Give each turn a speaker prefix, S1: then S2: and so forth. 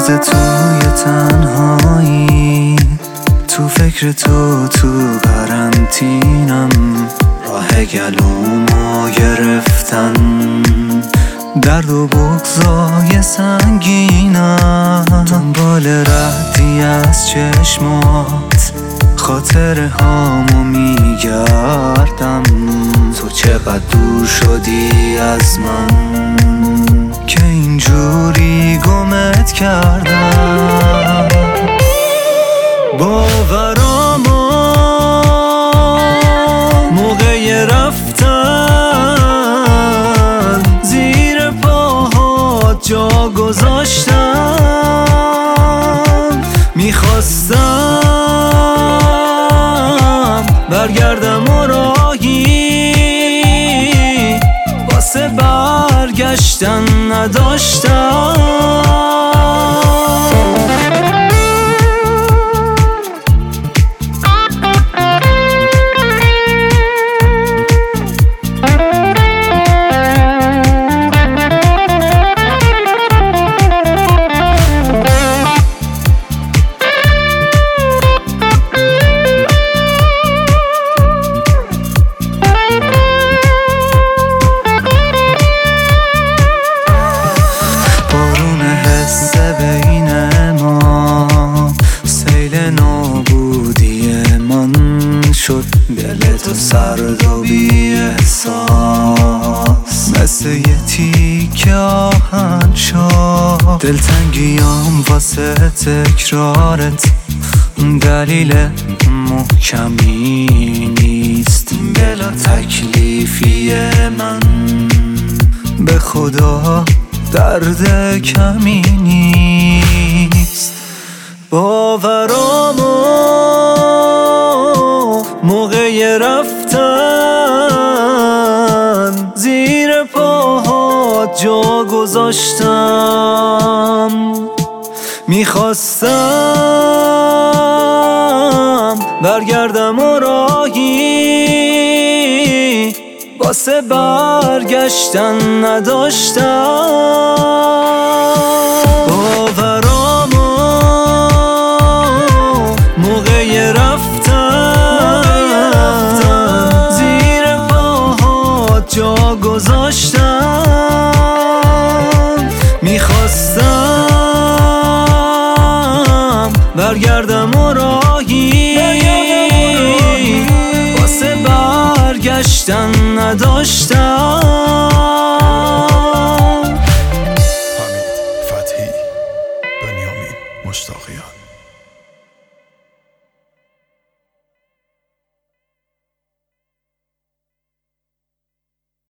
S1: روز توی تنهایی، تو فکر تو قرنطینم، راه گلومو گرفتن، درد و بغضای سنگینم، دنبال ردی از چشمات خاطره هامو میگردم. تو چقدر دور شدی از من که اینجوری گمت کردم. باورامو موقع رفتن زیر پاهات جا گذاشتم، میخواستم برگردم و راهی واسه برگشتن نداشتم. شد دلتو سرد و بی احساس، مثل یه تیکه آهن شد. دلتنگیام واسه تکرارت دلیل محکمی نیست، بلا تکلیفی من به خدا درد کمی نیست. باورامو موقع رفتن زیر پاهات جا گذاشتم، میخواستم برگردم و راهی واسه برگشتن نداشتم. باورامو موقع رفتن زیر پاهات جا گذاشتم، میخواستم برگردم و راهی واسه برگشتن نداشتم.
S2: حمید فتحی، بنیامین مشتاقیان.